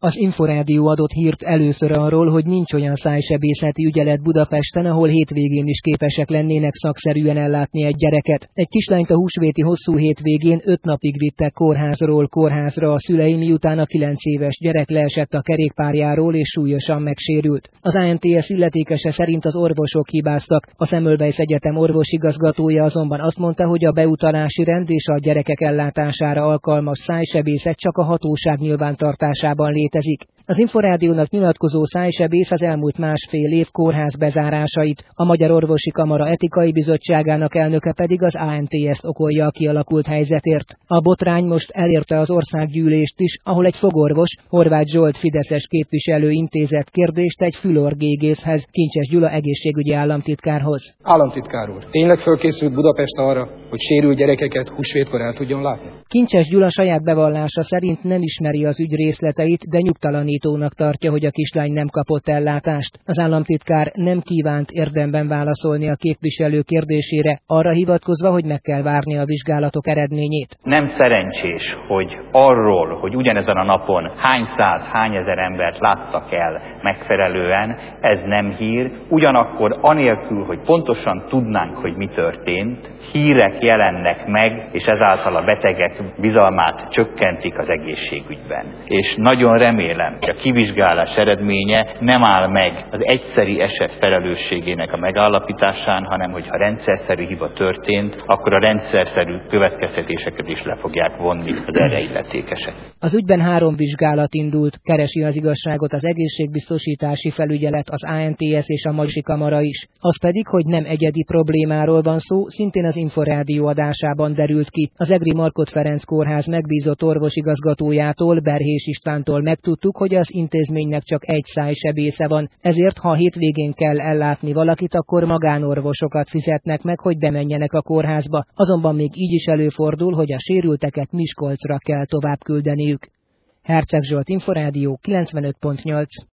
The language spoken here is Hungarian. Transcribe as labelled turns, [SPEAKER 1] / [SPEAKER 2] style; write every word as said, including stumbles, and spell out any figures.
[SPEAKER 1] Az Inforádió adott hírt először arról, hogy nincs olyan szájsebészeti ügyelet Budapesten, ahol hétvégén is képesek lennének szakszerűen ellátni egy gyereket. Egy kislányt a húsvéti hosszú hétvégén öt napig vittek kórházról kórházra a szülei, miután a kilenc éves gyerek leesett a kerékpárjáról és súlyosan megsérült. Az á en té es illetékese szerint az orvosok hibáztak, a Semmelweis Egyetem orvosigazgatója azonban azt mondta, hogy a beutalási rend és a gyerekek ellátására alkalmas szájsebészet csak a hatóság nyilvántartásában létezik. Az Inforádiónak nyilatkozó szájsebész az elmúlt másfél év kórház bezárásait, a Magyar Orvosi Kamara etikai bizottságának elnöke pedig az á en té es-t okolja a kialakult helyzetért. A botrány most elérte az országgyűlést is, ahol egy fogorvos, Horváth Zsolt fideszes képviselő intézett kérdést egy fülorgégészhez, Kincses Gyula egészségügyi államtitkárhoz.
[SPEAKER 2] Államtitkár úr, tényleg fölkészült Budapest arra, hogy sérült gyerekeket húsvétkor el tudjon látni?
[SPEAKER 1] Kincses Gyula saját bevallása szerint nem ismeri az ügy részleteit, de nyugtalanítónak tartja, hogy a kislány nem kapott ellátást. Az államtitkár nem kívánt érdemben válaszolni a képviselő kérdésére, arra hivatkozva, hogy meg kell várni a vizsgálatok eredményét.
[SPEAKER 3] Nem szerencsés, hogy arról, hogy ugyanezen a napon hány száz, hány ezer embert láttak el megfelelően, ez nem hír, ugyanakkor anélkül, hogy pontosan tudnánk, hogy mi történt, hírek jelennek meg, és ezáltal a betegek bizalmát csökkentik az egészségügyben. És nagyon remélem, hogy a kivizsgálás eredménye nem áll meg az egyszeri eset felelősségének a megállapításán, hanem hogyha rendszerszerű hiba történt, akkor a rendszerszerű következtetéseket is le fogják vonni az erre illetékesek.
[SPEAKER 1] Az ügyben három vizsgálat indult, keresi az igazságot az egészségbiztosítási felügyelet, az á en té es és a Orvosi Kamara is. Az pedig, hogy nem egyedi problémáról van szó, szintén az Inforádió adásában derült ki. Az Egri Markhot Ferenc kórház megbízott orvosigazgatójától, Berhés Istvántól megtudtuk, hogy az intézménynek csak egy szájsebésze van, ezért ha hétvégén kell ellátni valakit, akkor magánorvosokat fizetnek meg, hogy bemenjenek a kórházba, azonban még így is előfordul, hogy a sérülteket Miskolcra kell tovább küldeniük. Herceg Zsolt, Inforádió kilencvenöt pont nyolc.